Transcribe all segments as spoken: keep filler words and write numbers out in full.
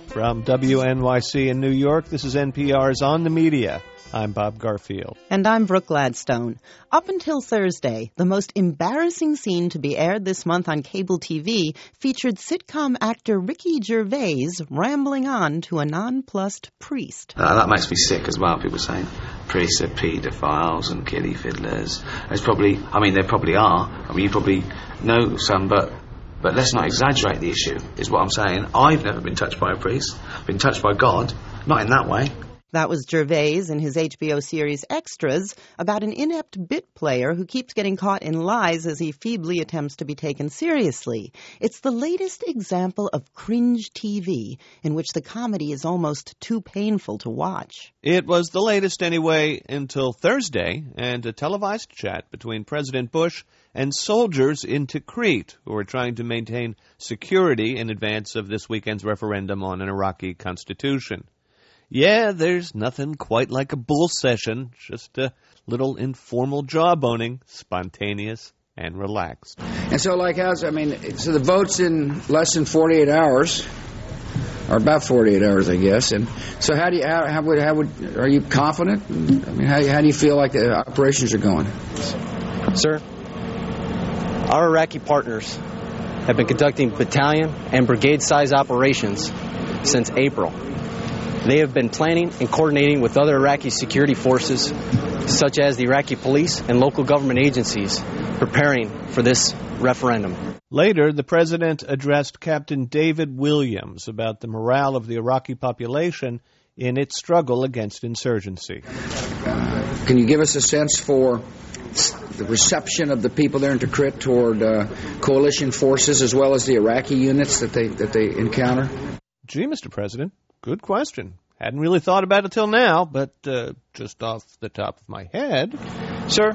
From W N Y C in New York, this is N P R's On the Media. I'm Bob Garfield. And I'm Brooke Gladstone. Up until Thursday, the most embarrassing scene to be aired this month on cable T V featured sitcom actor Ricky Gervais rambling on to a nonplussed priest. Uh, that makes me sick as well, people saying priests are paedophiles and kiddie fiddlers. There's probably, I mean, there probably are. I mean, you probably know some, but... But let's not exaggerate the issue, is what I'm saying. I've never been touched by a priest. I've been touched by God. Not in that way. That was Gervais in his H B O series Extras about an inept bit player who keeps getting caught in lies as he feebly attempts to be taken seriously. It's the latest example of cringe T V, in which the comedy is almost too painful to watch. It was the latest anyway until Thursday, and a televised chat between President Bush and soldiers in Tikrit, who are trying to maintain security in advance of this weekend's referendum on an Iraqi constitution. Yeah, there's nothing quite like a bull session, just a little informal jawboning, spontaneous and relaxed. And so, like, how's, I mean, so the vote's in less than forty-eight hours, or about forty-eight hours, I guess. And so how do you, how, how would, how would, are you confident? I mean, how, how do you feel like the operations are going? Sir, our Iraqi partners have been conducting battalion and brigade-size operations since April. They have been planning and coordinating with other Iraqi security forces, such as the Iraqi police and local government agencies, preparing for this referendum. Later, the president addressed Captain David Williams about the morale of the Iraqi population in its struggle against insurgency. Uh, can you give us a sense for the reception of the people there in Tikrit toward uh, coalition forces as well as the Iraqi units that they that they encounter? Gee, Mister President, good question. Hadn't really thought about it till now, but uh, just off the top of my head. Sir,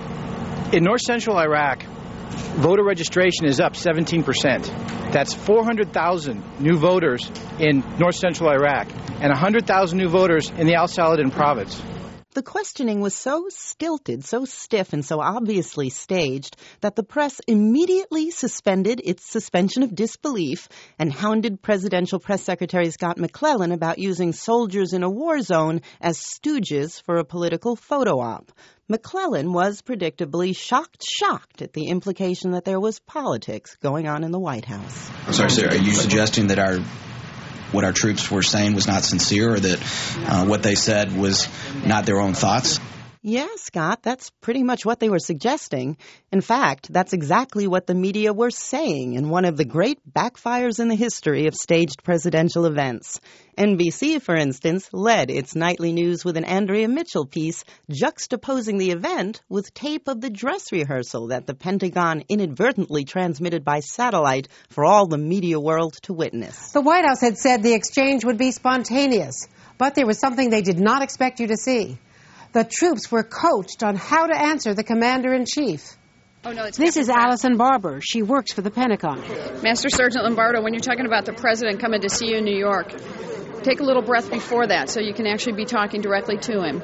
in north-central Iraq, voter registration is up seventeen percent. That's four hundred thousand new voters in north-central Iraq and one hundred thousand new voters in the Al-Saladin province. The questioning was so stilted, so stiff, and so obviously staged that the press immediately suspended its suspension of disbelief and hounded Presidential Press Secretary Scott McClellan about using soldiers in a war zone as stooges for a political photo op. McClellan was predictably shocked, shocked at the implication that there was politics going on in the White House. I'm sorry, sir, are you suggesting that our what our troops were saying was not sincere, or that uh, what they said was not their own thoughts? Yeah, Scott, that's pretty much what they were suggesting. In fact, that's exactly what the media were saying in one of the great backfires in the history of staged presidential events. N B C, for instance, led its nightly news with an Andrea Mitchell piece juxtaposing the event with tape of the dress rehearsal that the Pentagon inadvertently transmitted by satellite for all the media world to witness. The White House had said the exchange would be spontaneous, but there was something they did not expect you to see. The troops were coached on how to answer the commander-in-chief. Oh, no, it's this Captain is Pratt. Allison Barber. She works for the Pentagon. Master Sergeant Lombardo, when you're talking about the president coming to see you in New York, take a little breath before that so you can actually be talking directly to him.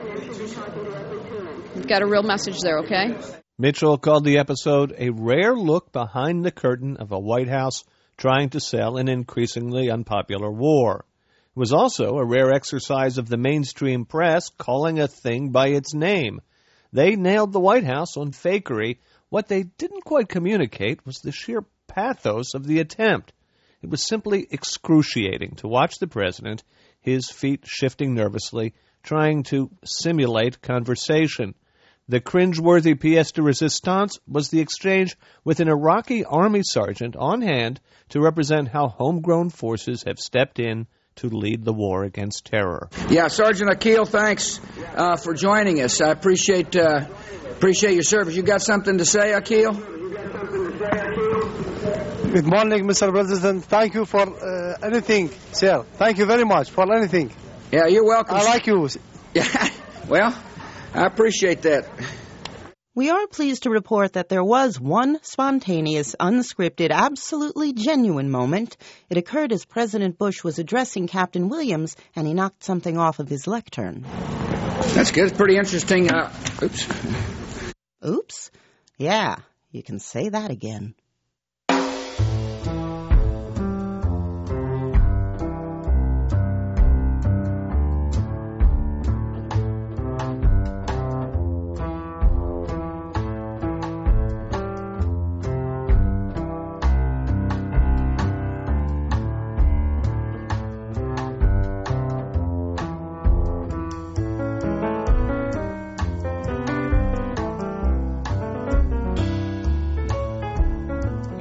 You've got a real message there, okay? Mitchell called the episode a rare look behind the curtain of a White House trying to sell an increasingly unpopular war. It was also a rare exercise of the mainstream press calling a thing by its name. They nailed the White House on fakery. What they didn't quite communicate was the sheer pathos of the attempt. It was simply excruciating to watch the president, his feet shifting nervously, trying to simulate conversation. The cringeworthy pièce de résistance was the exchange with an Iraqi army sergeant on hand to represent how homegrown forces have stepped in to lead the war against terror. Yeah, Sergeant Akil, thanks uh, for joining us. I appreciate uh, appreciate your service. You got something to say, Akil? Good morning, Mister President. Thank you for uh, anything, sir. Thank you very much for anything. Yeah, you're welcome. I like you. Yeah, well, I appreciate that. We are pleased to report that there was one spontaneous, unscripted, absolutely genuine moment. It occurred as President Bush was addressing Captain Williams, and he knocked something off of his lectern. That's good. It's pretty interesting. Uh, oops. Oops? Yeah, you can say that again.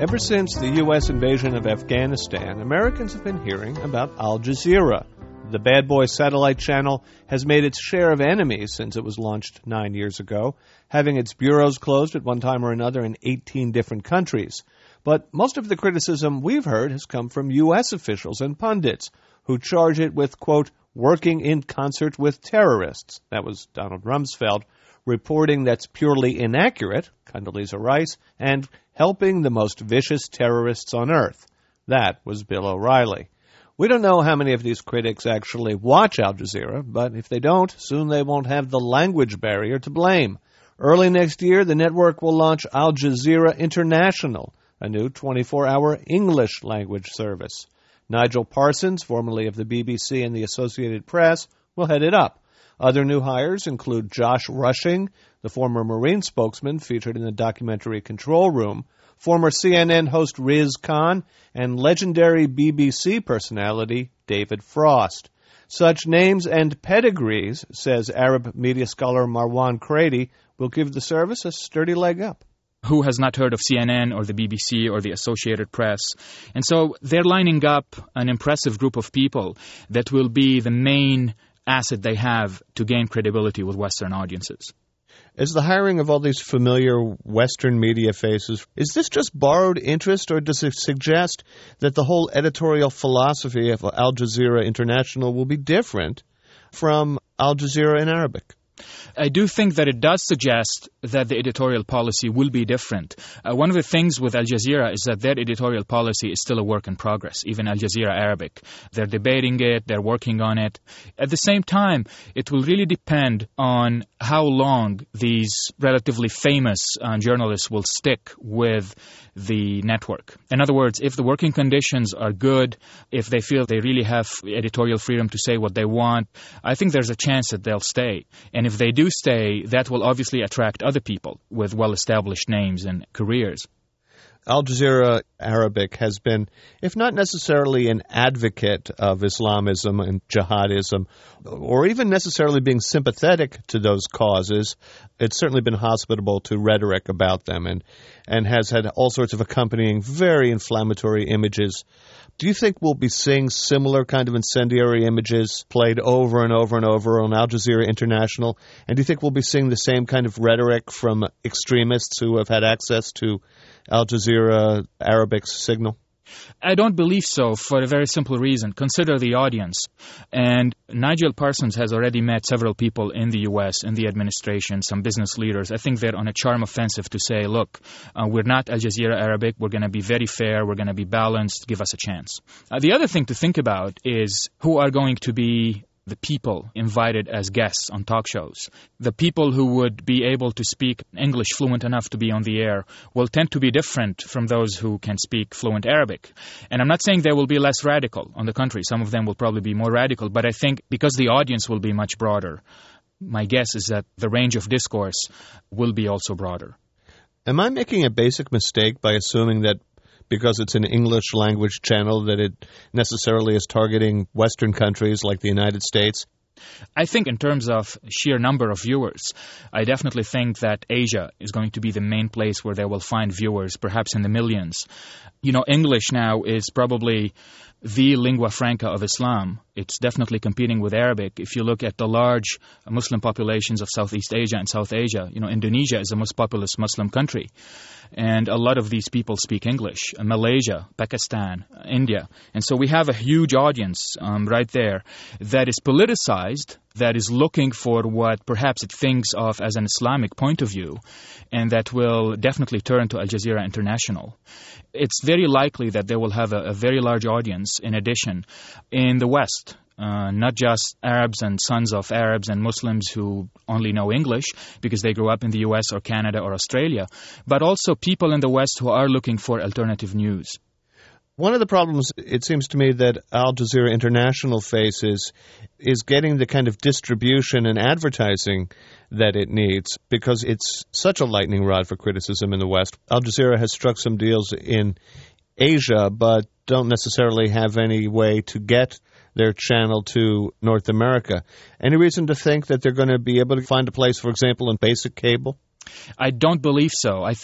Ever since the U S invasion of Afghanistan, Americans have been hearing about Al Jazeera. The bad boy satellite channel has made its share of enemies since it was launched nine years ago, having its bureaus closed at one time or another in eighteen different countries. But most of the criticism we've heard has come from U S officials and pundits, who charge it with, quote, working in concert with terrorists. That was Donald Rumsfeld, reporting that's purely inaccurate, Condoleezza Rice, and helping the most vicious terrorists on earth. That was Bill O'Reilly. We don't know how many of these critics actually watch Al Jazeera, but if they don't, soon they won't have the language barrier to blame. Early next year, the network will launch Al Jazeera International, a new twenty-four hour English language service. Nigel Parsons, formerly of the B B C and the Associated Press, will head it up. Other new hires include Josh Rushing, the former Marine spokesman featured in the documentary Control Room, former C N N host Riz Khan, and legendary B B C personality David Frost. Such names and pedigrees, says Arab media scholar Marwan Crady, will give the service a sturdy leg up. Who has not heard of C N N or the B B C or the Associated Press? And so they're lining up an impressive group of people that will be the main asset they have to gain credibility with Western audiences. Is the hiring of all these familiar Western media faces, is this just borrowed interest, or does it suggest that the whole editorial philosophy of Al Jazeera International will be different from Al Jazeera in Arabic? I do think that it does suggest that the editorial policy will be different. Uh, one of the things with Al Jazeera is that their editorial policy is still a work in progress, even Al Jazeera Arabic. They're debating it, they're working on it. At the same time, it will really depend on how long these relatively famous uh, journalists will stick with the network. In other words, if the working conditions are good, if they feel they really have editorial freedom to say what they want, I think there's a chance that they'll stay. And if they do stay, that will obviously attract other people with well-established names and careers. Al Jazeera Arabic has been, if not necessarily an advocate of Islamism and jihadism, or even necessarily being sympathetic to those causes, it's certainly been hospitable to rhetoric about them and, and has had all sorts of accompanying very inflammatory images. Do you think we'll be seeing similar kind of incendiary images played over and over and over on Al Jazeera International? And do you think we'll be seeing the same kind of rhetoric from extremists who have had access to Al Jazeera Arabic's signal? I don't believe so, for a very simple reason. Consider the audience. And Nigel Parsons has already met several people in the U S, in the administration, some business leaders. I think they're on a charm offensive to say, look, uh, we're not Al Jazeera Arabic. We're going to be very fair. We're going to be balanced. Give us a chance. Uh, the other thing to think about is who are going to be the people invited as guests on talk shows. The people who would be able to speak English fluent enough to be on the air will tend to be different from those who can speak fluent Arabic. And I'm not saying they will be less radical. On the contrary, some of them will probably be more radical. But I think because the audience will be much broader, my guess is that the range of discourse will be also broader. Am I making a basic mistake by assuming that because it's an English language channel that it necessarily is targeting Western countries like the United States? I think in terms of sheer number of viewers, I definitely think that Asia is going to be the main place where they will find viewers, perhaps in the millions. You know, English now is probably the lingua franca of Islam. It's definitely competing with Arabic. If you look at the large Muslim populations of Southeast Asia and South Asia, you know, Indonesia is the most populous Muslim country. And a lot of these people speak English. Malaysia, Pakistan, India. And so we have a huge audience um, right there that is politicized, that is looking for what perhaps it thinks of as an Islamic point of view, and that will definitely turn to Al Jazeera International. It's very likely that they will have a, a very large audience, in addition, in the West. Uh, not just Arabs and sons of Arabs and Muslims who only know English because they grew up in the U S or Canada or Australia, but also people in the West who are looking for alternative news. One of the problems, it seems to me, that Al Jazeera International faces is getting the kind of distribution and advertising that it needs, because it's such a lightning rod for criticism in the West. Al Jazeera has struck some deals in Asia, but don't necessarily have any way to get their channel to North America. Any reason to think that they're going to be able to find a place, for example, in basic cable? I don't believe so. I think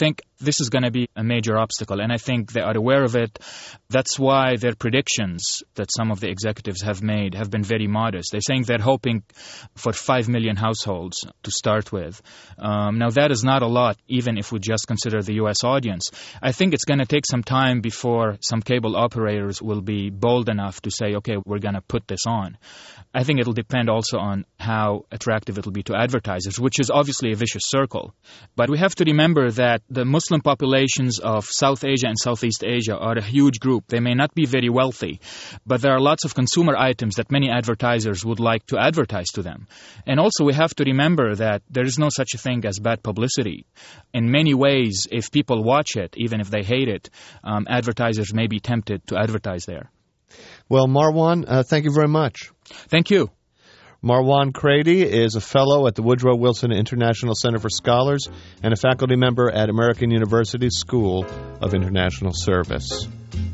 this is going to be a major obstacle, and I think they are aware of it. That's why their predictions that some of the executives have made have been very modest. They're saying they're hoping for five million households to start with. Um, now, that is not a lot, even if we just consider the U S audience. I think it's going to take some time before some cable operators will be bold enough to say, okay, we're going to put this on. I think it'll depend also on how attractive it'll be to advertisers, which is obviously a vicious circle. But we have to remember that the Muslim populations of South Asia and Southeast Asia are a huge group. They may not be very wealthy, but there are lots of consumer items that many advertisers would like to advertise to them. And also we have to remember that there is no such a thing as bad publicity. In many ways, if people watch it, even if they hate it, um, advertisers may be tempted to advertise there. Well, Marwan, uh, thank you very much. Thank you. Marwan Crady is a fellow at the Woodrow Wilson International Center for Scholars and a faculty member at American University's School of International Service.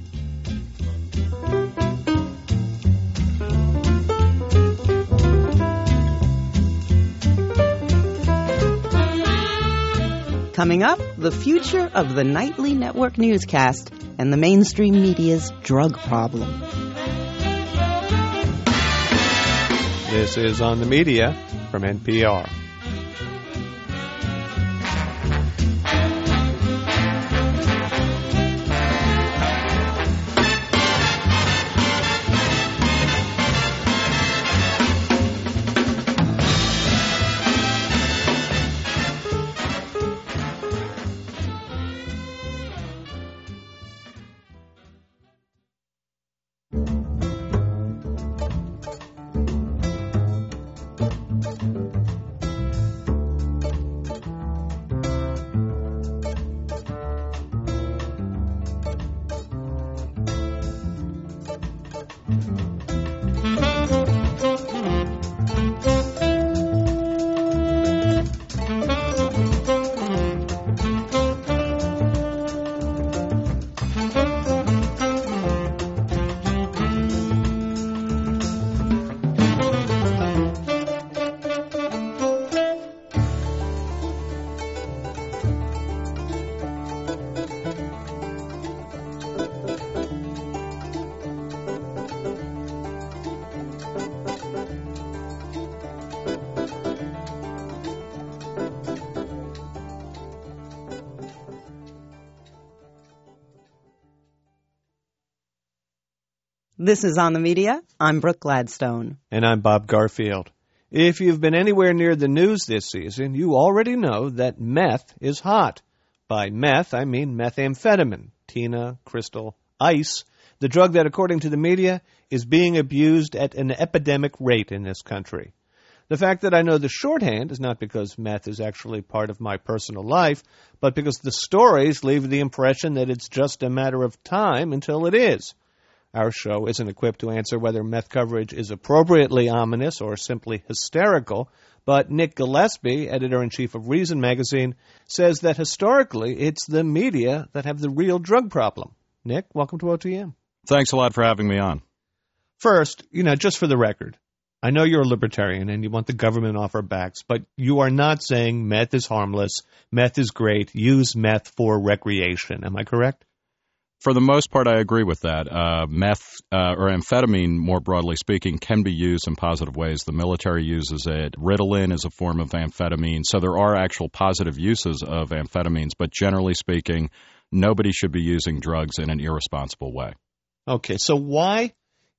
Coming up, the future of the nightly network newscast and the mainstream media's drug problem. This is On the Media from N P R. This is On the Media. I'm Brooke Gladstone. And I'm Bob Garfield. If you've been anywhere near the news this season, you already know that meth is hot. By meth, I mean methamphetamine, tina, crystal, ice, the drug that, according to the media, is being abused at an epidemic rate in this country. The fact that I know the shorthand is not because meth is actually part of my personal life, but because the stories leave the impression that it's just a matter of time until it is. Our show isn't equipped to answer whether meth coverage is appropriately ominous or simply hysterical, but Nick Gillespie, editor-in-chief of Reason magazine, says that historically it's the media that have the real drug problem. Nick, welcome to O T M. Thanks a lot for having me on. First, you know, just for the record, I know you're a libertarian and you want the government off our backs, but you are not saying meth is harmless, meth is great, use meth for recreation. Am I correct? For the most part, I agree with that. Uh, meth, uh, or amphetamine, more broadly speaking, can be used in positive ways. The military uses it. Ritalin is a form of amphetamine. So there are actual positive uses of amphetamines, but generally speaking, nobody should be using drugs in an irresponsible way. Okay, so why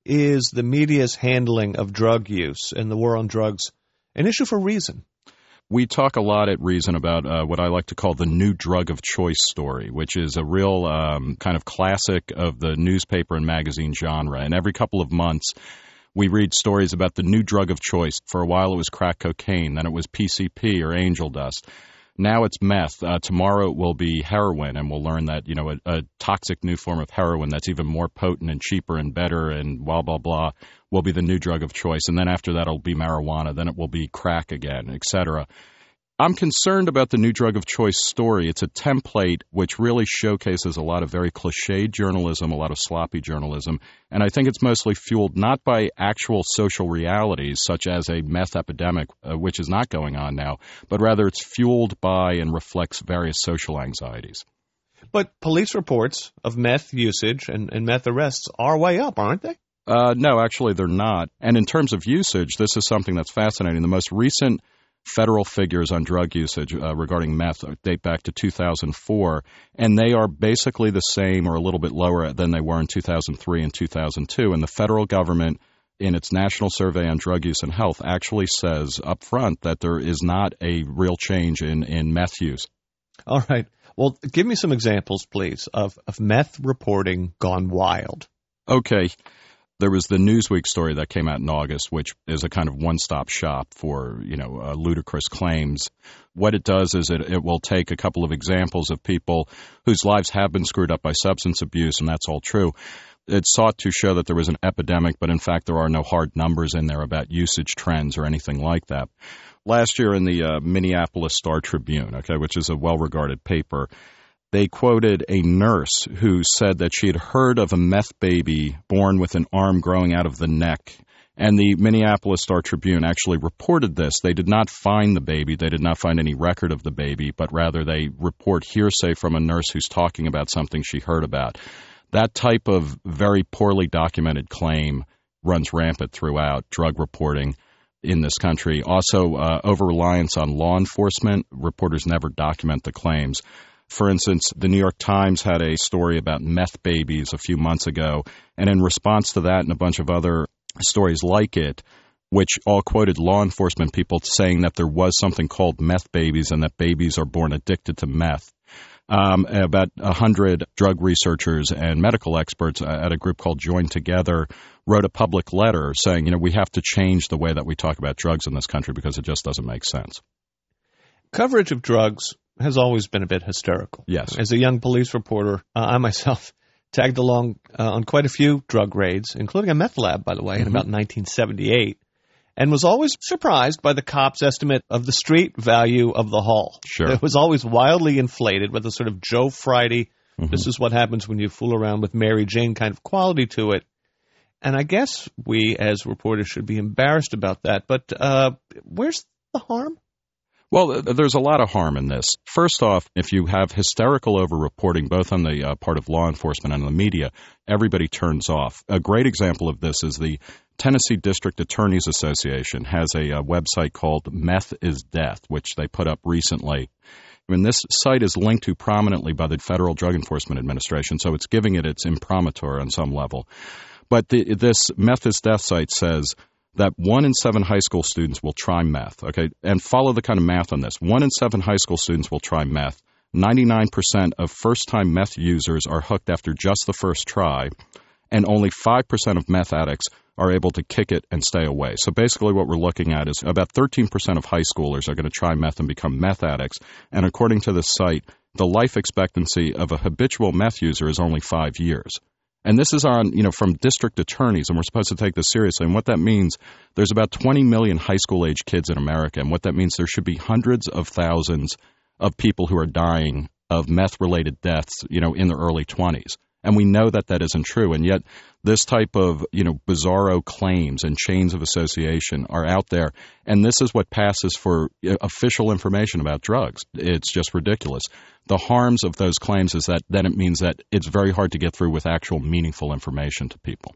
is the media's handling of drug use and the war on drugs an issue for Reason? We talk a lot at Reason about uh, what I like to call the new drug of choice story, which is a real um, kind of classic of the newspaper and magazine genre. And every couple of months, we read stories about the new drug of choice. For a while, it was crack cocaine. Then it was P C P or angel dust. Now it's meth. Uh, tomorrow it will be heroin, and we'll learn that, you know, a, a toxic new form of heroin that's even more potent and cheaper and better and blah, blah, blah will be the new drug of choice. And then after that, it'll be marijuana. Then it will be crack again, et cetera. I'm concerned about the new drug of choice story. It's a template which really showcases a lot of very cliched journalism, a lot of sloppy journalism, and I think it's mostly fueled not by actual social realities, such as a meth epidemic, uh, which is not going on now, but rather it's fueled by and reflects various social anxieties. But police reports of meth usage and, and meth arrests are way up, aren't they? Uh, no, actually they're not. And in terms of usage, this is something that's fascinating. The most recent federal figures on drug usage uh, regarding meth date back to two thousand four, and they are basically the same or a little bit lower than they were in two thousand three and two thousand two. And the federal government, in its National Survey on Drug Use and Health, actually says up front that there is not a real change in, in meth use. All right. Well, give me some examples, please, of, of meth reporting gone wild. Okay. There was the Newsweek story that came out in August, which is a kind of one-stop shop for, you know, uh, ludicrous claims. What it does is it, it will take a couple of examples of people whose lives have been screwed up by substance abuse, and that's all true. It sought to show that there was an epidemic, but in fact there are no hard numbers in there about usage trends or anything like that. Last year in the uh, Minneapolis Star-Tribune, okay, which is a well-regarded paper, they quoted a nurse who said that she had heard of a meth baby born with an arm growing out of the neck. And the Minneapolis Star-Tribune actually reported this. They did not find the baby. They did not find any record of the baby, but rather they report hearsay from a nurse who's talking about something she heard about. That type of very poorly documented claim runs rampant throughout drug reporting in this country. Also, uh, over-reliance on law enforcement. Reporters never document the claims. For instance, the New York Times had a story about meth babies a few months ago, and in response to that and a bunch of other stories like it, which all quoted law enforcement people saying that there was something called meth babies and that babies are born addicted to meth. Um, about one hundred drug researchers and medical experts at a group called Join Together wrote a public letter saying, you know, we have to change the way that we talk about drugs in this country because it just doesn't make sense. Coverage of drugs has always been a bit hysterical. Yes. As a young police reporter, uh, I myself tagged along uh, on quite a few drug raids, including a meth lab, by the way, mm-hmm. in about nineteen seventy-eight, and was always surprised by the cops' estimate of the street value of the haul. Sure. It was always wildly inflated with a sort of Joe Friday, mm-hmm. this is what happens when you fool around with Mary Jane kind of quality to it. And I guess we as reporters should be embarrassed about that, but uh, where's the harm? Well, there's a lot of harm in this. First off, if you have hysterical over-reporting, both on the uh, part of law enforcement and the media, everybody turns off. A great example of this is the Tennessee District Attorneys Association has a, a website called Meth is Death, which they put up recently. I mean, this site is linked to prominently by the Federal Drug Enforcement Administration, so it's giving it its imprimatur on some level. But the, this Meth is Death site says that one in seven high school students will try meth, okay? And follow the kind of math on this. One in seven high school students will try meth. ninety-nine percent of first-time meth users are hooked after just the first try, and only five percent of meth addicts are able to kick it and stay away. So basically what we're looking at is about thirteen percent of high schoolers are going to try meth and become meth addicts, and according to this site, the life expectancy of a habitual meth user is only five years. And this is on, you know, from district attorneys, and we're supposed to take this seriously. And what that means, there's about twenty million high school-age kids in America, and what that means, there should be hundreds of thousands of people who are dying of meth-related deaths, you know, in their early twenties. And we know that that isn't true, and yet this type of, you know, bizarro claims and chains of association are out there, and this is what passes for official information about drugs. It's just ridiculous. The harms of those claims is that then it means that it's very hard to get through with actual meaningful information to people.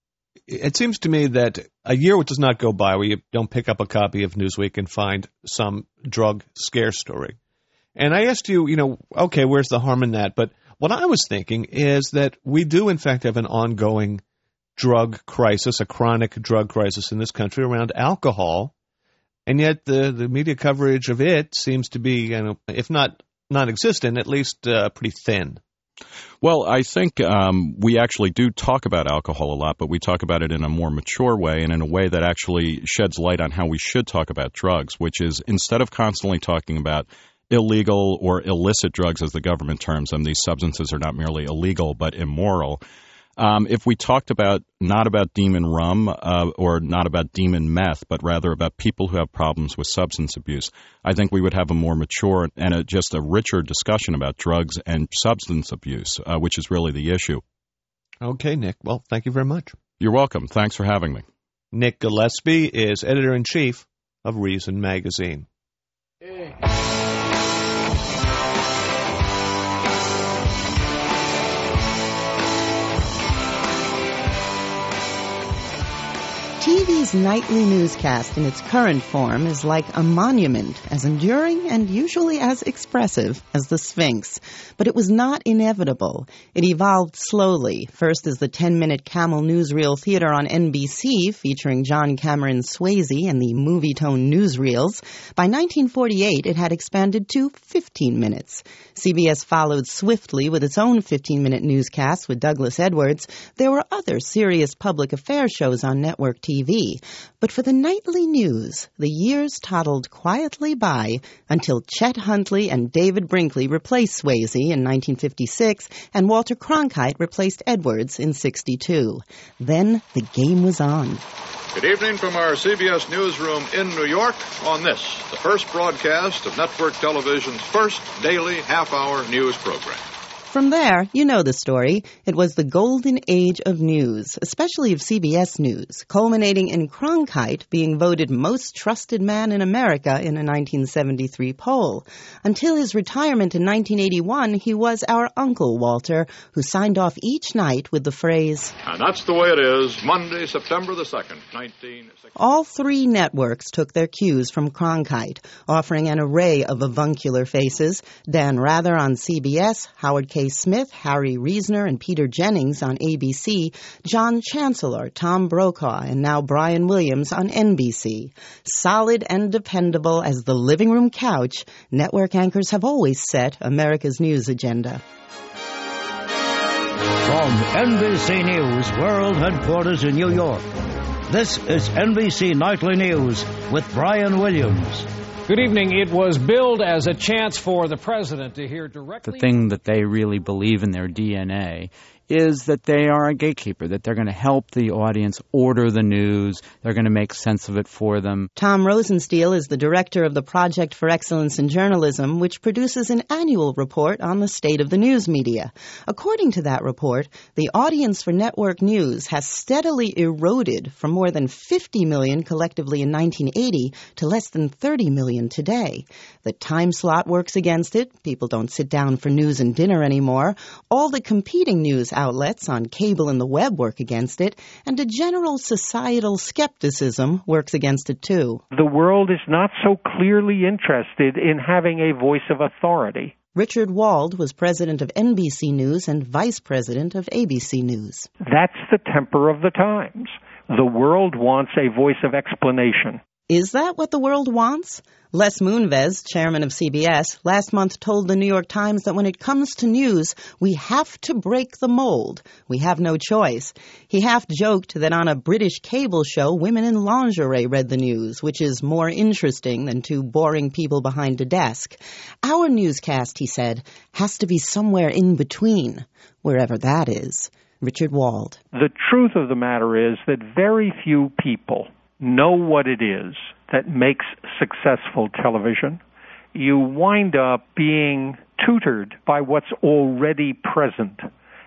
It seems to me that a year does not go by where you don't pick up a copy of Newsweek and find some drug scare story. And I asked you, you know, okay, where's the harm in that? But what I was thinking is that we do, in fact, have an ongoing drug crisis, a chronic drug crisis in this country around alcohol, and yet the, the media coverage of it seems to be, you know, if not non-existent, at least uh, pretty thin. Well, I think um, we actually do talk about alcohol a lot, but we talk about it in a more mature way and in a way that actually sheds light on how we should talk about drugs, which is instead of constantly talking about illegal or illicit drugs, as the government terms them, these substances are not merely illegal but immoral. Um, if we talked about not about demon rum uh, or not about demon meth, but rather about people who have problems with substance abuse, I think we would have a more mature and a, just a richer discussion about drugs and substance abuse, uh, which is really the issue. Okay, Nick. Well, thank you very much. You're welcome. Thanks for having me. Nick Gillespie is editor-in-chief of Reason Magazine. Hey. T V's nightly newscast in its current form is like a monument, as enduring and usually as expressive as the Sphinx. But it was not inevitable. It evolved slowly, first as the ten-minute Camel Newsreel Theater on N B C, featuring John Cameron Swayze and the movie-tone newsreels. By nineteen forty-eight, it had expanded to fifteen minutes. C B S followed swiftly with its own fifteen-minute newscasts with Douglas Edwards. There were other serious public affairs shows on network T V. But for the nightly news, the years toddled quietly by until Chet Huntley and David Brinkley replaced Swayze in nineteen fifty-six and Walter Cronkite replaced Edwards in sixty-two. Then the game was on. Good evening from our C B S newsroom in New York on this, the first broadcast of network television's first daily half-hour news program. From there, you know the story. It was the golden age of news, especially of C B S News, culminating in Cronkite being voted most trusted man in America in a nineteen seventy-three poll. Until his retirement in nineteen eighty-one, he was our Uncle Walter, who signed off each night with the phrase, And that's the way it is, Monday, September the second, nineteen sixty. All three networks took their cues from Cronkite, offering an array of avuncular faces: Dan Rather on C B S, Howard K. Smith, Harry Reasoner, and Peter Jennings on A B C, John Chancellor, Tom Brokaw, and now Brian Williams on N B C. Solid and dependable as the living room couch, network anchors have always set America's news agenda. From N B C News World Headquarters in New York, this is N B C Nightly News with Brian Williams. Good evening. It was billed as a chance for the president to hear directly. The thing that they really believe in their D N A is that they are a gatekeeper, that they're going to help the audience order the news, they're going to make sense of it for them. Tom Rosenstiel is the director of the Project for Excellence in Journalism, which produces an annual report on the state of the news media. According to that report, the audience for network news has steadily eroded from more than fifty million collectively in nineteen eighty to less than thirty million today. The time slot works against it. People don't sit down for news and dinner anymore. All the competing news outlets on cable and the web work against it, and a general societal skepticism works against it too. The world is not so clearly interested in having a voice of authority. Richard Wald was president of N B C News and vice president of A B C News. That's the temper of the times. The world wants a voice of explanation. Is that what the world wants? Les Moonves, chairman of C B S, last month told the New York Times that when it comes to news, we have to break the mold. We have no choice. He half joked that on a British cable show, women in lingerie read the news, which is more interesting than two boring people behind a desk. Our newscast, he said, has to be somewhere in between, wherever that is. Richard Wald. The truth of the matter is that very few people know what it is that makes successful television. You wind up being tutored by what's already present.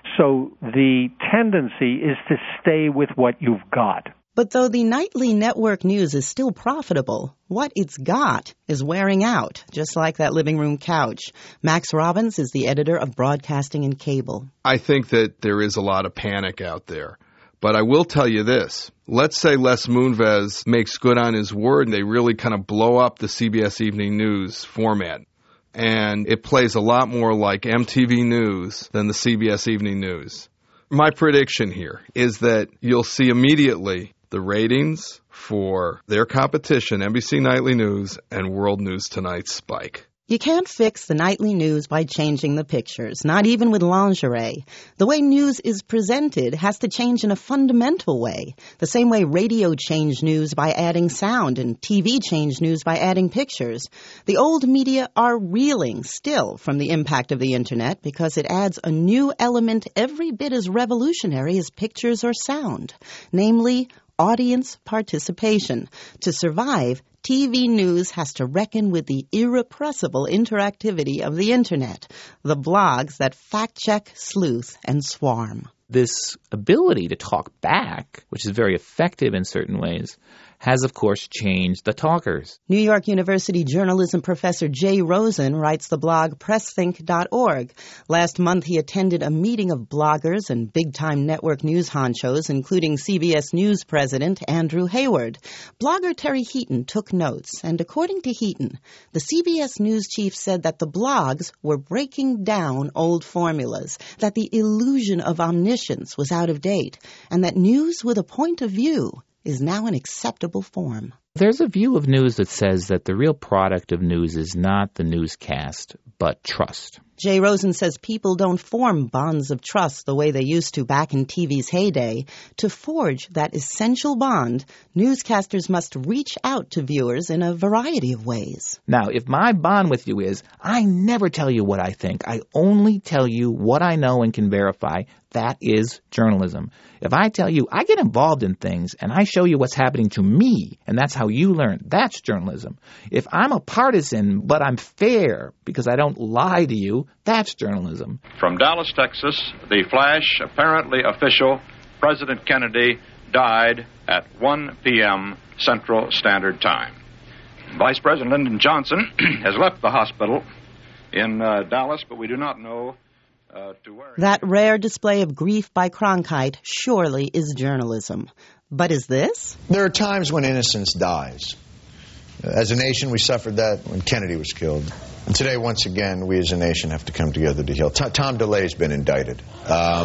So the tendency is to stay with what you've got. But though the nightly network news is still profitable, what it's got is wearing out, just like that living room couch. Max Robbins is the editor of Broadcasting and Cable. I think that there is a lot of panic out there. But I will tell you this. Let's say Les Moonves makes good on his word and they really kind of blow up the C B S Evening News format. And it plays a lot more like M T V News than the C B S Evening News. My prediction here is that you'll see immediately the ratings for their competition, N B C Nightly News and World News Tonight, spike. You can't fix the nightly news by changing the pictures, not even with lingerie. The way news is presented has to change in a fundamental way, the same way radio changed news by adding sound and T V changed news by adding pictures. The old media are reeling still from the impact of the Internet because it adds a new element every bit as revolutionary as pictures or sound, namely audience participation. To survive, T V news has to reckon with the irrepressible interactivity of the Internet, the blogs that fact-check, sleuth, and swarm. This ability to talk back, which is very effective in certain ways, has, of course, changed the talkers. New York University journalism professor Jay Rosen writes the blog press think dot org. Last month, he attended a meeting of bloggers and big-time network news honchos, including C B S News president Andrew Hayward. Blogger Terry Heaton took notes, and according to Heaton, the C B S News chief said that the blogs were breaking down old formulas, that the illusion of omniscience was out of date, and that news with a point of view is now an acceptable form. There's a view of news that says that the real product of news is not the newscast, but trust. Jay Rosen says people don't form bonds of trust the way they used to back in T V's heyday. To forge that essential bond, newscasters must reach out to viewers in a variety of ways. Now, if my bond with you is, I never tell you what I think, I only tell you what I know and can verify, that is journalism. If I tell you, I get involved in things and I show you what's happening to me, and that's how you learn, that's journalism. If I'm a partisan, but I'm fair because I don't lie to you, that's journalism. From Dallas, Texas, the flash, apparently official, President Kennedy died at one p.m. Central Standard Time. Vice President Lyndon Johnson has left the hospital in uh, Dallas, but we do not know uh, to where. That rare display of grief by Cronkite surely is journalism. But is this? There are times when innocence dies. As a nation, we suffered that when Kennedy was killed. And today, once again, we as a nation have to come together to heal. T- Tom DeLay's been indicted. Um...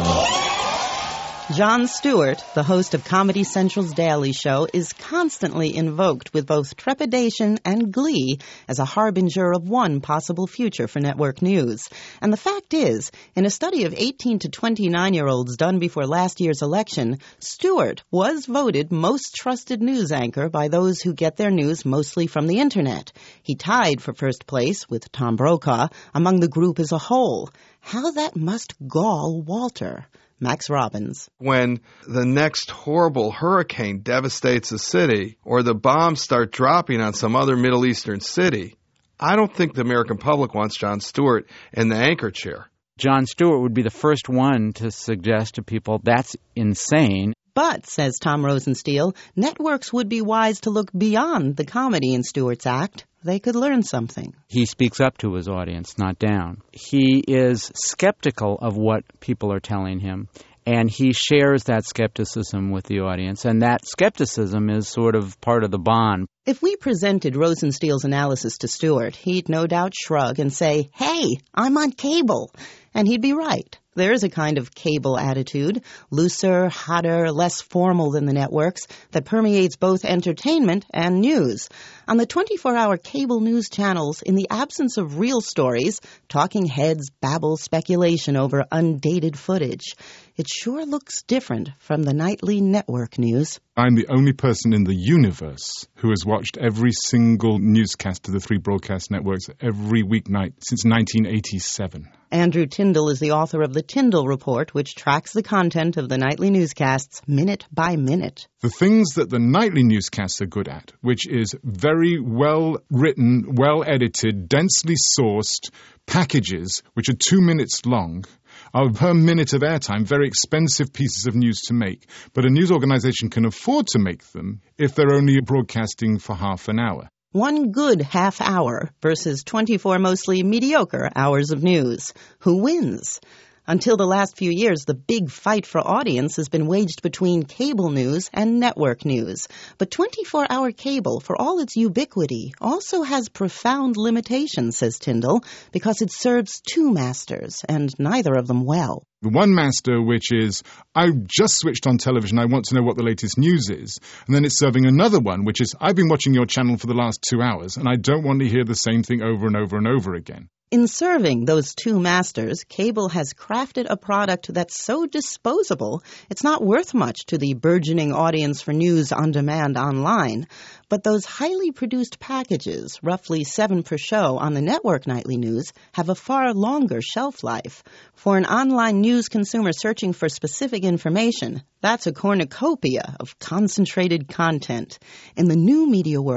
Jon Stewart, the host of Comedy Central's Daily Show, is constantly invoked with both trepidation and glee as a harbinger of one possible future for network news. And the fact is, in a study of eighteen to twenty-nine-year-olds done before last year's election, Stewart was voted most trusted news anchor by those who get their news mostly from the Internet. He tied for first place with Tom Brokaw among the group as a whole. How that must gall Walter. Max Robbins. When the next horrible hurricane devastates a city or the bombs start dropping on some other Middle Eastern city, I don't think the American public wants Jon Stewart in the anchor chair. Jon Stewart would be the first one to suggest to people that's insane. But, says Tom Rosenstiel, networks would be wise to look beyond the comedy in Stewart's act. They could learn something. He speaks up to his audience, not down. He is skeptical of what people are telling him, and he shares that skepticism with the audience, and that skepticism is sort of part of the bond. If we presented Rosenstiel's analysis to Stewart, he'd no doubt shrug and say, "Hey, I'm on cable." And he'd be right. There is a kind of cable attitude, looser, hotter, less formal than the networks, that permeates both entertainment and news. On the twenty-four hour cable news channels, in the absence of real stories, talking heads babble speculation over undated footage. It sure looks different from the nightly network news. I'm the only person in the universe who has watched every single newscast of the three broadcast networks every weeknight since nineteen eighty-seven. Andrew Tyndall is the author of the Tyndall Report, which tracks the content of the nightly newscasts minute by minute. The things that the nightly newscasts are good at, which is very well-written, well-edited, densely sourced packages, which are two minutes long, are per minute of airtime very expensive pieces of news to make. But a news organization can afford to make them if they're only broadcasting for half an hour. One good half hour versus twenty-four mostly mediocre hours of news. Who wins? Until the last few years, the big fight for audience has been waged between cable news and network news. But twenty-four hour cable, for all its ubiquity, also has profound limitations, says Tyndall, because it serves two masters, and neither of them well. The one master, which is, I've just switched on television, I want to know what the latest news is. And then it's serving another one, which is, I've been watching your channel for the last two hours, and I don't want to hear the same thing over and over and over again. In serving those two masters, cable has crafted a product that's so disposable, it's not worth much to the burgeoning audience for news on demand online. But those highly produced packages, roughly seven per show on the network nightly news, have a far longer shelf life. For an online news consumer searching for specific information, that's a cornucopia of concentrated content. In the new media world,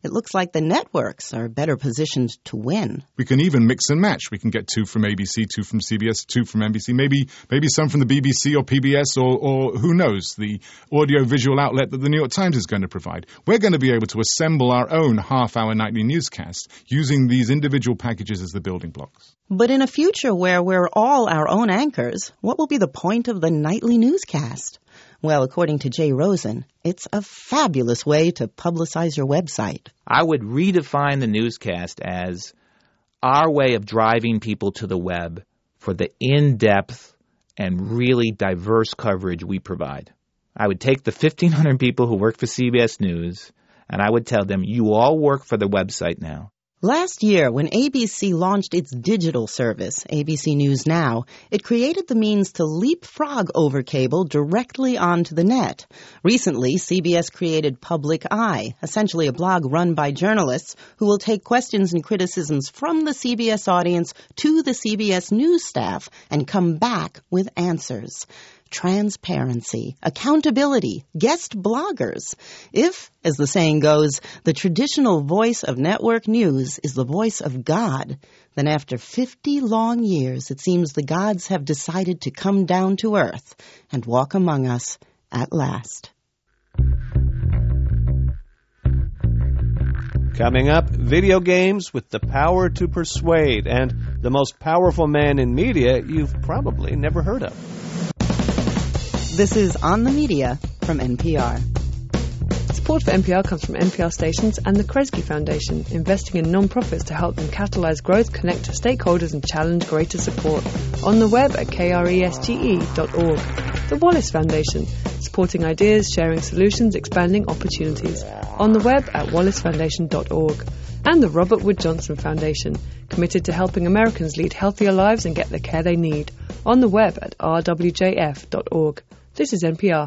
it looks like the networks are better positioned to win. We can even mix and match. We can get two from A B C, two from C B S, two from N B C, maybe maybe some from the B B C or P B S or, or who knows, the audio-visual outlet that the New York Times is going to provide. We're going to be able to assemble our own half-hour nightly newscast using these individual packages as the building blocks. But in a future where we're all our own anchors, what will be the point of the nightly newscast? Well, according to Jay Rosen, it's a fabulous way to publicize your website. I would redefine the newscast as our way of driving people to the web for the in-depth and really diverse coverage we provide. I would take the fifteen hundred people who work for C B S News, and I would tell them, you all work for the website now. Last year, when A B C launched its digital service, A B C News Now, it created the means to leapfrog over cable directly onto the net. Recently, C B S created Public Eye, essentially a blog run by journalists who will take questions and criticisms from the C B S audience to the C B S News staff and come back with answers. Transparency, accountability, guest bloggers. If, as the saying goes, the traditional voice of network news is the voice of God, then after fifty long years, it seems the gods have decided to come down to earth and walk among us at last. Coming up, video games with the power to persuade and the most powerful man in media you've probably never heard of. This is On the Media from N P R. Support for N P R comes from N P R stations and the Kresge Foundation, investing in non-profits to help them catalyze growth, connect to stakeholders and challenge greater support. On the web at kresge dot org. The Wallace Foundation, supporting ideas, sharing solutions, expanding opportunities. On the web at wallace foundation dot org. And the Robert Wood Johnson Foundation, committed to helping Americans lead healthier lives and get the care they need. On the web at r w j f dot org. This is N P R.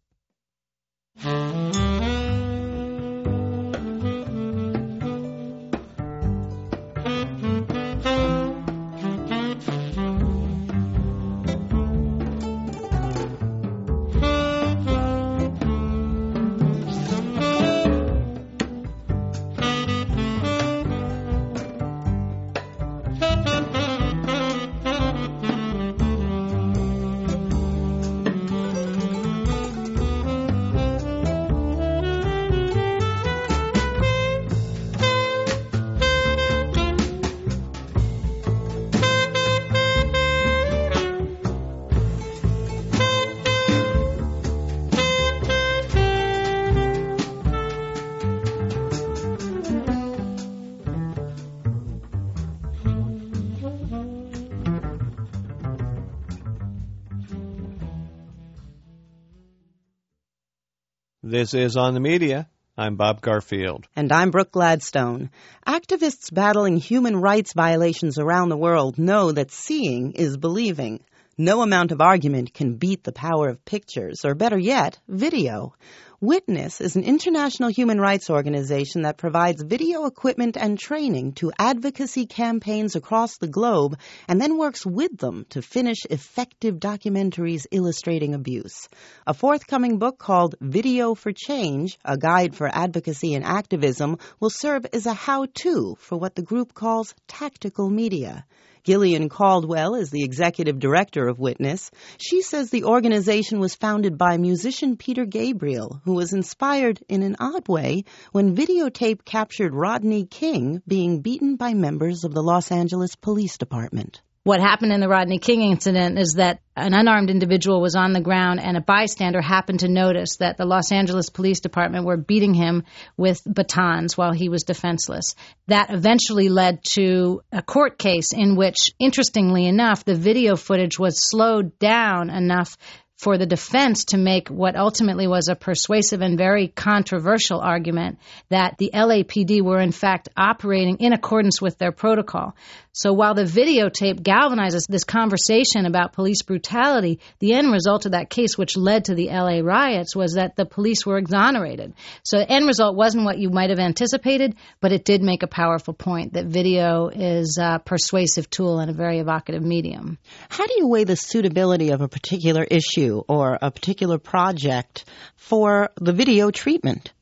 This is On the Media. I'm Bob Garfield. And I'm Brooke Gladstone. Activists battling human rights violations around the world know that seeing is believing. No amount of argument can beat the power of pictures, or better yet, video. Witness is an international human rights organization that provides video equipment and training to advocacy campaigns across the globe and then works with them to finish effective documentaries illustrating abuse. A forthcoming book called Video for Change, a guide for advocacy and activism, will serve as a how-to for what the group calls tactical media. Gillian Caldwell is the executive director of Witness. She says the organization was founded by musician Peter Gabriel, who was inspired in an odd way when videotape captured Rodney King being beaten by members of the Los Angeles Police Department. What happened in the Rodney King incident is that an unarmed individual was on the ground and a bystander happened to notice that the Los Angeles Police Department were beating him with batons while he was defenseless. That eventually led to a court case in which, interestingly enough, the video footage was slowed down enough for the defense to make what ultimately was a persuasive and very controversial argument that the L A P D were in fact operating in accordance with their protocol. So while the videotape galvanizes this conversation about police brutality, the end result of that case, which led to the L A riots, was that the police were exonerated. So the end result wasn't what you might have anticipated, but it did make a powerful point that video is a persuasive tool and a very evocative medium. How do you weigh the suitability of a particular issue or a particular project for the video treatment?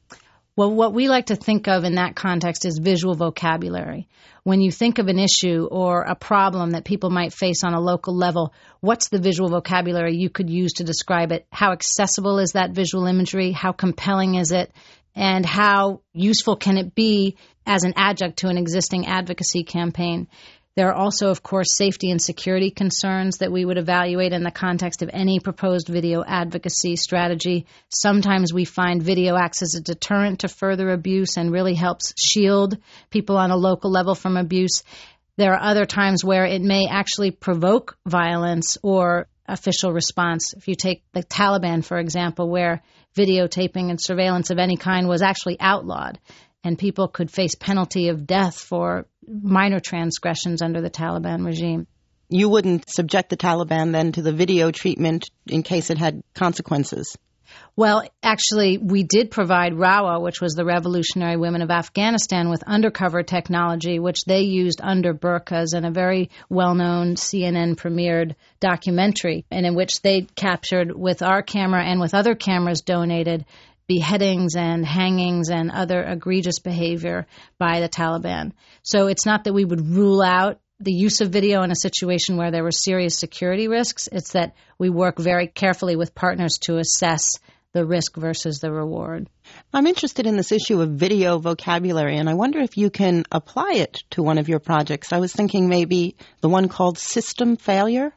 Well, what we like to think of in that context is visual vocabulary. When you think of an issue or a problem that people might face on a local level, what's the visual vocabulary you could use to describe it? How accessible is that visual imagery? How compelling is it? And how useful can it be as an adjunct to an existing advocacy campaign? There are also, of course, safety and security concerns that we would evaluate in the context of any proposed video advocacy strategy. Sometimes we find video acts as a deterrent to further abuse and really helps shield people on a local level from abuse. There are other times where it may actually provoke violence or official response. If you take the Taliban, for example, where videotaping and surveillance of any kind was actually outlawed, and people could face penalty of death for minor transgressions under the Taliban regime. You wouldn't subject the Taliban then to the video treatment in case it had consequences? Well, actually, we did provide RAWA, which was the Revolutionary Women of Afghanistan, with undercover technology, which they used under burqas in a very well-known C N N-premiered documentary, and in which they captured, with our camera and with other cameras donated, beheadings and hangings and other egregious behavior by the Taliban. So it's not that we would rule out the use of video in a situation where there were serious security risks. It's that we work very carefully with partners to assess the risk versus the reward. I'm interested in this issue of video vocabulary, and I wonder if you can apply it to one of your projects. I was thinking maybe the one called System Failure.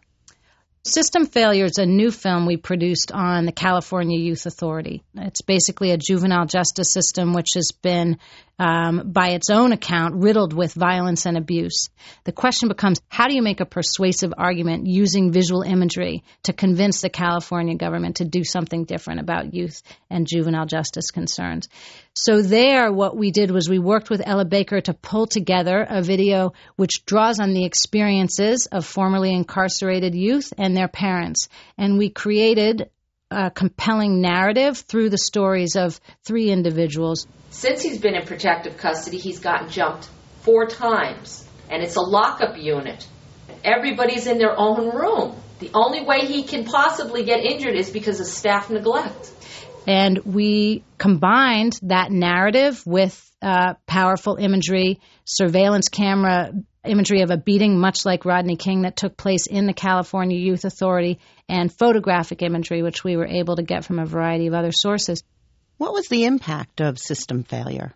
System Failure is a new film we produced on the California Youth Authority. It's basically a juvenile justice system which has been, um, by its own account, riddled with violence and abuse. The question becomes, how do you make a persuasive argument using visual imagery to convince the California government to do something different about youth and juvenile justice concerns? So there, what we did was we worked with Ella Baker to pull together a video which draws on the experiences of formerly incarcerated youth and their parents. And we created a compelling narrative through the stories of three individuals. Since he's been in protective custody, he's gotten jumped four times. And it's a lockup unit. Everybody's in their own room. The only way he can possibly get injured is because of staff neglect. And we combined that narrative with uh, powerful imagery, surveillance camera imagery of a beating much like Rodney King that took place in the California Youth Authority, and photographic imagery, which we were able to get from a variety of other sources. What was the impact of System Failure?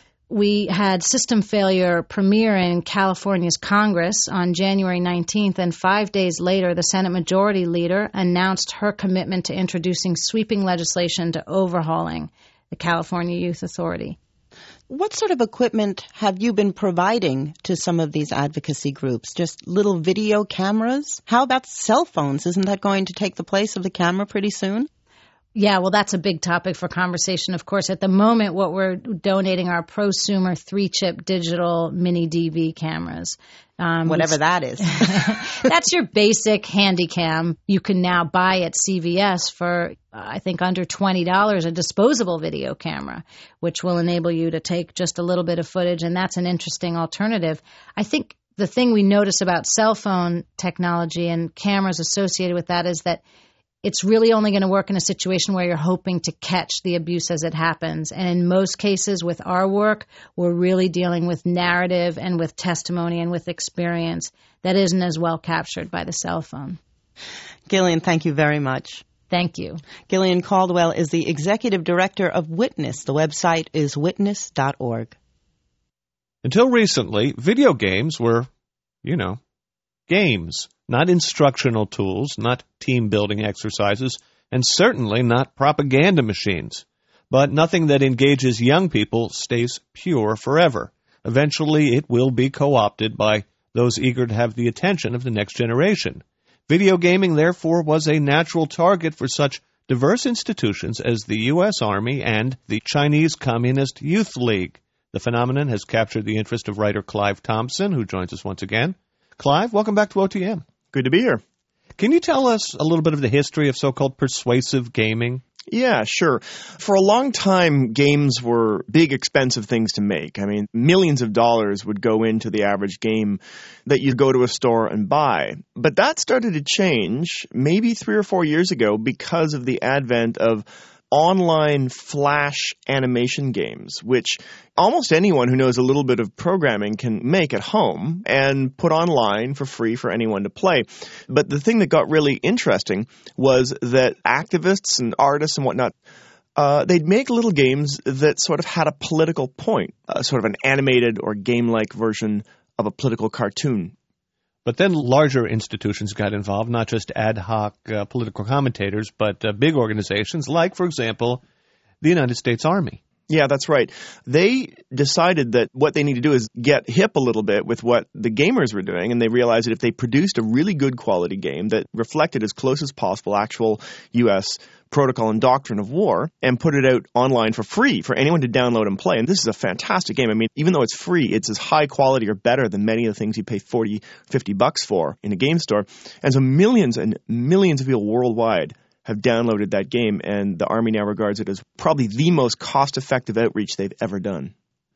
We had System Failure premiere in California's Congress on January nineteenth, and five days later, the Senate Majority Leader announced her commitment to introducing sweeping legislation to overhauling the California Youth Authority. What sort of equipment have you been providing to some of these advocacy groups? Just little video cameras? How about cell phones? Isn't that going to take the place of the camera pretty soon? Yeah, well, that's a big topic for conversation, of course. At the moment, what we're donating are prosumer three-chip digital mini D V cameras. Um, Whatever that is. That's your basic handy cam. You can now buy at C V S for, uh, I think, under twenty dollars a disposable video camera, which will enable you to take just a little bit of footage, and that's an interesting alternative. I think the thing we notice about cell phone technology and cameras associated with that is that it's really only going to work in a situation where you're hoping to catch the abuse as it happens. And in most cases with our work, we're really dealing with narrative and with testimony and with experience that isn't as well captured by the cell phone. Gillian, thank you very much. Thank you. Gillian Caldwell is the executive director of Witness. The website is witness dot org. Until recently, video games were, you know, games. Not instructional tools, not team-building exercises, and certainly not propaganda machines. But nothing that engages young people stays pure forever. Eventually, it will be co-opted by those eager to have the attention of the next generation. Video gaming, therefore, was a natural target for such diverse institutions as the U S Army and the Chinese Communist Youth League. The phenomenon has captured the interest of writer Clive Thompson, who joins us once again. Clive, welcome back to O T M. Good to be here. Can you tell us a little bit of the history of so-called persuasive gaming? Yeah, sure. For a long time, games were big, expensive things to make. I mean, millions of dollars would go into the average game that you'd go to a store and buy. But that started to change maybe three or four years ago because of the advent of online flash animation games, which almost anyone who knows a little bit of programming can make at home and put online for free for anyone to play. But the thing that got really interesting was that activists and artists and whatnot, uh, they'd make little games that sort of had a political point, uh, sort of an animated or game-like version of a political cartoon. But then larger institutions got involved, not just ad hoc uh, political commentators, but uh, big organizations like, for example, the United States Army. Yeah, that's right. They decided that what they need to do is get hip a little bit with what the gamers were doing, and they realized that if they produced a really good quality game that reflected as close as possible actual U S protocol and doctrine of war and put it out online for free for anyone to download and play. And this is a fantastic game. I mean, even though it's free, it's as high quality or better than many of the things you pay forty, fifty bucks for in a game store. And so millions and millions of people worldwide have downloaded that game, and the Army now regards it as probably the most cost-effective outreach they've ever done.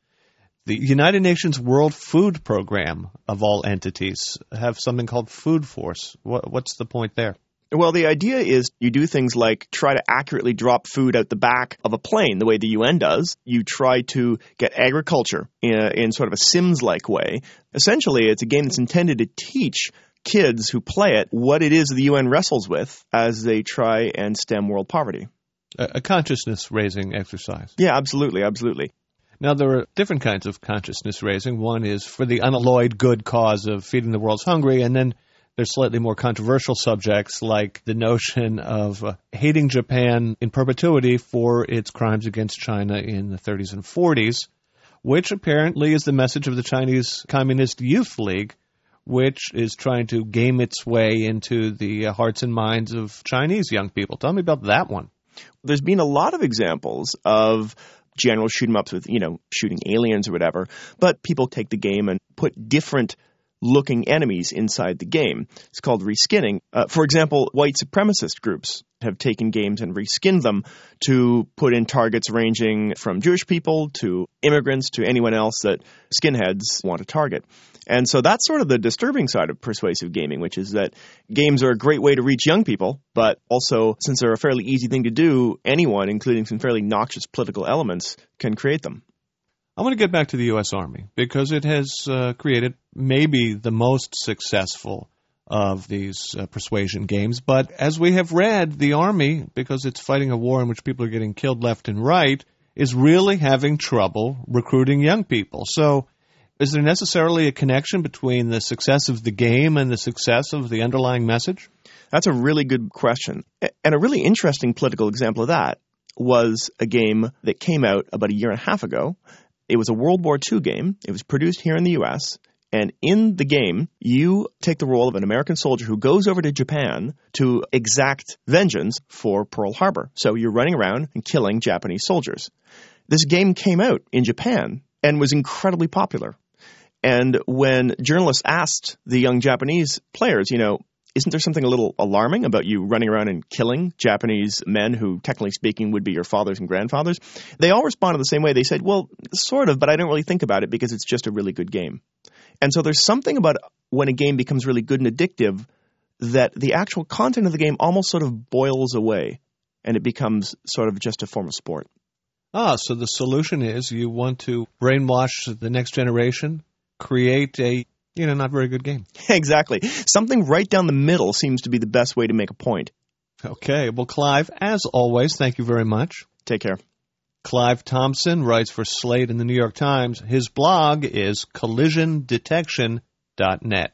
The United Nations World Food Program, of all entities, have something called Food Force. What, what's the point there? Well, the idea is you do things like try to accurately drop food out the back of a plane the way the U N does. You try to get agriculture in, a, in sort of a Sims-like way. Essentially, it's a game that's intended to teach kids who play it what it is the U N wrestles with as they try and stem world poverty. A, a consciousness-raising exercise. Yeah, absolutely, absolutely. Now, there are different kinds of consciousness-raising. One is for the unalloyed good cause of feeding the world's hungry, and then there's slightly more controversial subjects like the notion of uh, hating Japan in perpetuity for its crimes against China in the thirties and forties, which apparently is the message of the Chinese Communist Youth League, which is trying to game its way into the hearts and minds of Chinese young people. Tell me about that one. There's been a lot of examples of general shoot-em-ups with, you know, shooting aliens or whatever, but people take the game and put different looking enemies inside the game. It's called reskinning. Uh, for example, white supremacist groups have taken games and reskinned them to put in targets ranging from Jewish people to immigrants to anyone else that skinheads want to target. And so that's sort of the disturbing side of persuasive gaming, which is that games are a great way to reach young people, but also, since they're a fairly easy thing to do, anyone, including some fairly noxious political elements, can create them. I want to get back to the U S. Army because it has uh, created maybe the most successful of these uh, persuasion games. But as we have read, the Army, because it's fighting a war in which people are getting killed left and right, is really having trouble recruiting young people. So is there necessarily a connection between the success of the game and the success of the underlying message? That's a really good question. And a really interesting political example of that was a game that came out about a year and a half ago. It was a World War Two game. It was produced here in the U S, and in the game, you take the role of an American soldier who goes over to Japan to exact vengeance for Pearl Harbor. So you're running around and killing Japanese soldiers. This game came out in Japan and was incredibly popular. And when journalists asked the young Japanese players, you know, isn't there something a little alarming about you running around and killing Japanese men who, technically speaking, would be your fathers and grandfathers? They all responded the same way. They said, well, sort of, but I don't really think about it because it's just a really good game. And so there's something about when a game becomes really good and addictive that the actual content of the game almost sort of boils away and it becomes sort of just a form of sport. Ah, so the solution is you want to brainwash the next generation, create a You know, not very good game. Exactly. Something right down the middle seems to be the best way to make a point. Okay. Well, Clive, as always, thank you very much. Take care. Clive Thompson writes for Slate and the New York Times. His blog is collision detection dot net.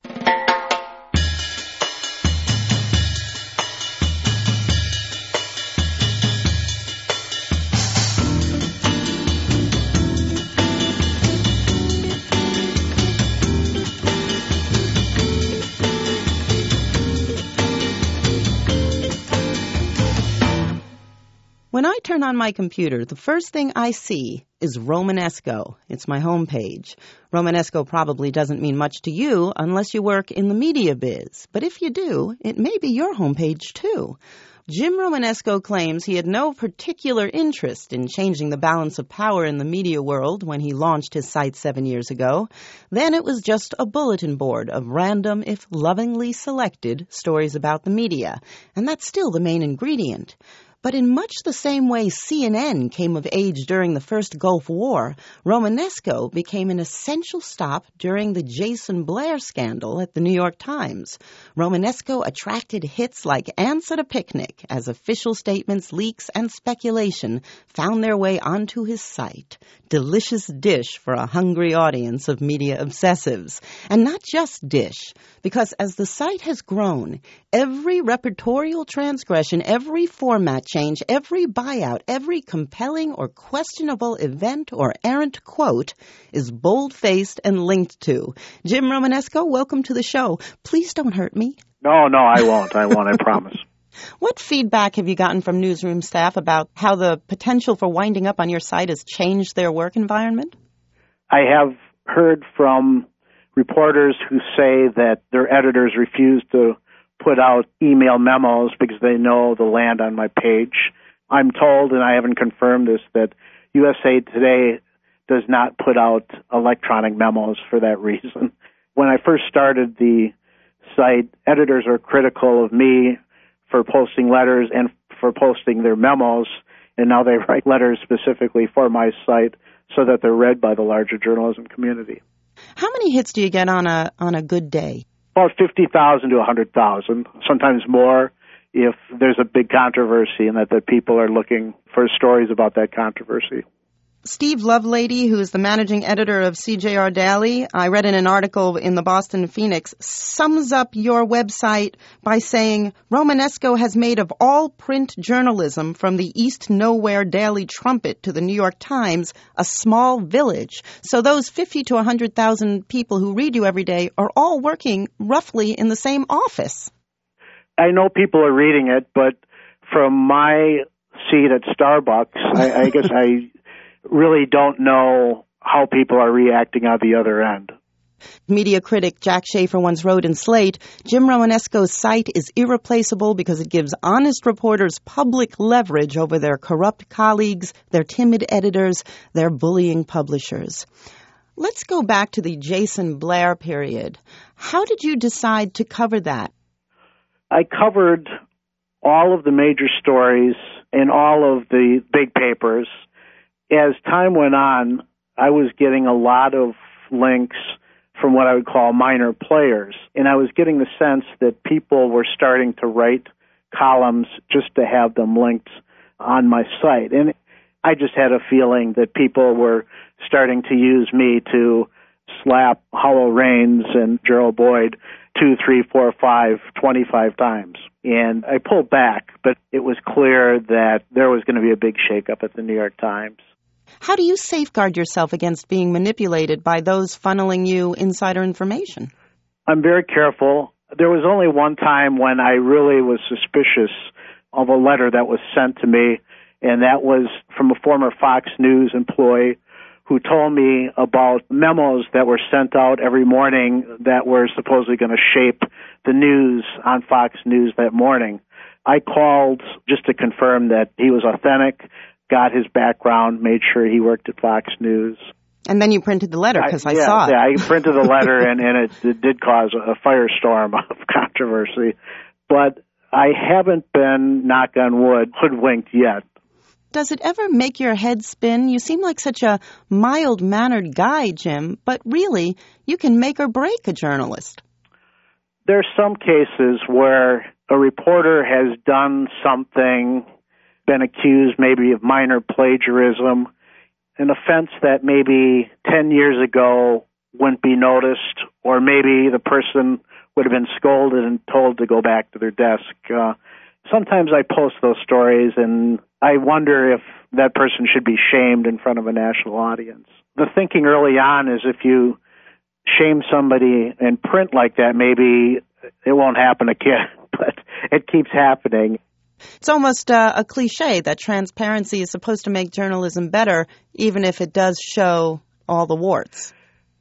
When I turn on my computer, the first thing I see is Romanesco. It's my homepage. Romanesco probably doesn't mean much to you unless you work in the media biz. But if you do, it may be your homepage too. Jim Romanesco claims he had no particular interest in changing the balance of power in the media world when he launched his site seven years ago. Then it was just a bulletin board of random, if lovingly selected, stories about the media. And that's still the main ingredient. But in much the same way C N N came of age during the first Gulf War, Romanesco became an essential stop during the Jason Blair scandal at the New York Times. Romanesco attracted hits like ants at a picnic as official statements, leaks, and speculation found their way onto his site. Delicious dish for a hungry audience of media obsessives. And not just dish, because as the site has grown, every repertorial transgression, every format change, every buyout, every compelling or questionable event or errant quote is bold-faced and linked to. Jim Romanesco, welcome to the show. Please don't hurt me. No, no, I won't. I won't, I promise. What feedback have you gotten from newsroom staff about how the potential for winding up on your site has changed their work environment? I have heard from reporters who say that their editors refuse to put out email memos because they know they'll land on my page. I'm told, and I haven't confirmed this, that U S A Today does not put out electronic memos for that reason. When I first started the site, editors are critical of me for posting letters and for posting their memos, and now they write letters specifically for my site so that they're read by the larger journalism community. How many hits do you get on a on a good day? About fifty thousand to one hundred thousand, sometimes more if there's a big controversy and that the people are looking for stories about that controversy. Steve Lovelady, who is the managing editor of C J R Daily, I read in an article in the Boston Phoenix, sums up your website by saying, Romanesco has made of all print journalism, from the East Nowhere Daily Trumpet to the New York Times, a small village. So those fifty to one hundred thousand people who read you every day are all working roughly in the same office. I know people are reading it, but from my seat at Starbucks, I, I guess I really don't know how people are reacting on the other end. Media critic Jack Schaefer once wrote in Slate, Jim Romanesco's site is irreplaceable because it gives honest reporters public leverage over their corrupt colleagues, their timid editors, their bullying publishers. Let's go back to the Jason Blair period. How did you decide to cover that? I covered all of the major stories in all of the big papers. As time went on, I was getting a lot of links from what I would call minor players, and I was getting the sense that people were starting to write columns just to have them linked on my site. And I just had a feeling that people were starting to use me to slap Hollow Rains and Gerald Boyd two, three, four, five, twenty-five times. And I pulled back, but it was clear that there was going to be a big shakeup at the New York Times. How do you safeguard yourself against being manipulated by those funneling you insider information? I'm very careful. There was only one time when I really was suspicious of a letter that was sent to me, and that was from a former Fox News employee who told me about memos that were sent out every morning that were supposedly going to shape the news on Fox News that morning. I called just to confirm that he was authentic, got his background, made sure he worked at Fox News. And then you printed the letter, because I, I yeah, saw it. Yeah, I printed the letter, and, and it, it did cause a firestorm of controversy. But I haven't been, knock on wood, hoodwinked yet. Does it ever make your head spin? You seem like such a mild-mannered guy, Jim, but really, you can make or break a journalist. There are some cases where a reporter has done something, been accused maybe of minor plagiarism, an offense that maybe ten years ago wouldn't be noticed, or maybe the person would have been scolded and told to go back to their desk. Uh, sometimes I post those stories, and I wonder if that person should be shamed in front of a national audience. The thinking early on is if you shame somebody in print like that, maybe it won't happen again, but it keeps happening. It's almost uh, a cliche that transparency is supposed to make journalism better, even if it does show all the warts.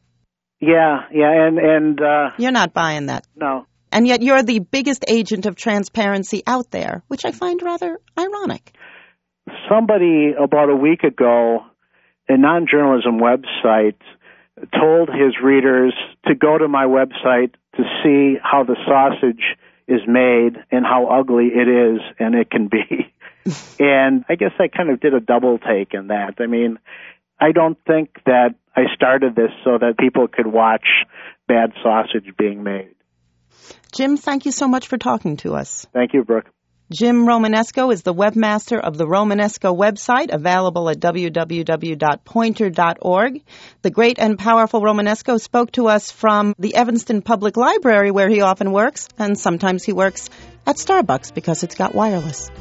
Yeah, yeah, and... and uh, you're not buying that. No. And yet you're the biggest agent of transparency out there, which I find rather ironic. Somebody about a week ago, a non-journalism website, told his readers to go to my website to see how the sausage is made and how ugly it is and it can be. And I guess I kind of did a double take in that. I mean, I don't think that I started this so that people could watch bad sausage being made. Jim, thank you so much for talking to us. Thank you, Brooke. Jim Romanesco is the webmaster of the Romanesco website, available at w w w dot poynter dot org. The great and powerful Romanesco spoke to us from the Evanston Public Library, where he often works, and sometimes he works at Starbucks because it's got wireless.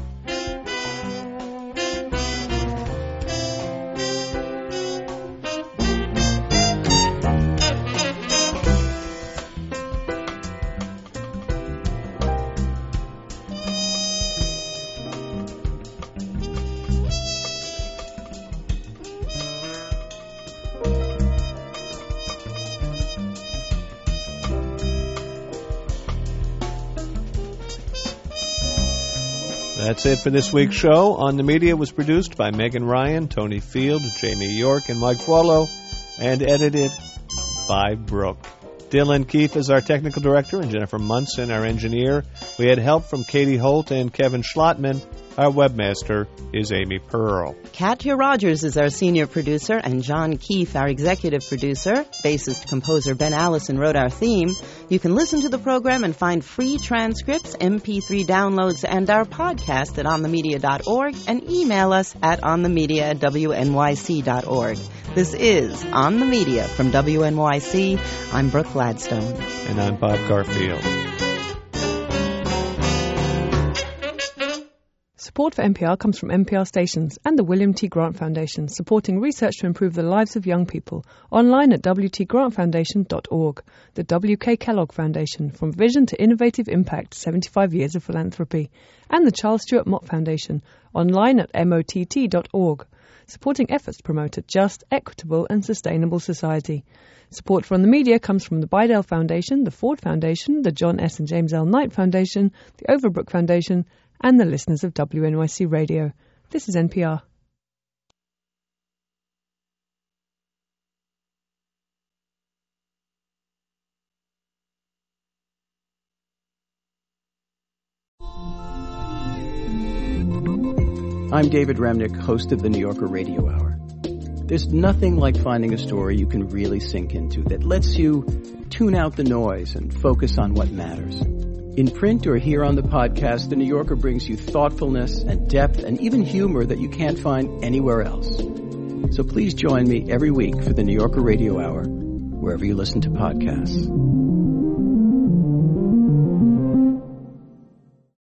That's it for this week's show. On the Media was produced by Megan Ryan, Tony Field, Jamie York, and Mike Fuolo, and edited by Brooke. Dylan Keefe is our technical director, and Jennifer Munson, our engineer. We had help from Katie Holt and Kevin Schlottman. Our webmaster is Amy Pearl. Katya Rogers is our senior producer, and John Keefe, our executive producer. Bassist composer Ben Allison wrote our theme. You can listen to the program and find free transcripts, M P three downloads, and our podcast at on the media dot org, and email us at onthemedia at w n y c dot org. This is On the Media from W N Y C. I'm Brooke Gladstone. And I'm Bob Garfield. Support for N P R comes from N P R stations and the William T. Grant Foundation, supporting research to improve the lives of young people. Online at w t grant foundation dot org. The W K Kellogg Foundation, from vision to innovative impact, seventy-five years of philanthropy. And the Charles Stewart Mott Foundation, online at m o t t dot org, supporting efforts to promote a just, equitable and sustainable society. Support from the media comes from the Bidell Foundation, the Ford Foundation, the John S. and James L. Knight Foundation, the Overbrook Foundation, and the listeners of W N Y C Radio. This is N P R. I'm David Remnick, host of the New Yorker Radio Hour. There's nothing like finding a story you can really sink into that lets you tune out the noise and focus on what matters. In print or here on the podcast, The New Yorker brings you thoughtfulness and depth and even humor that you can't find anywhere else. So please join me every week for The New Yorker Radio Hour, wherever you listen to podcasts.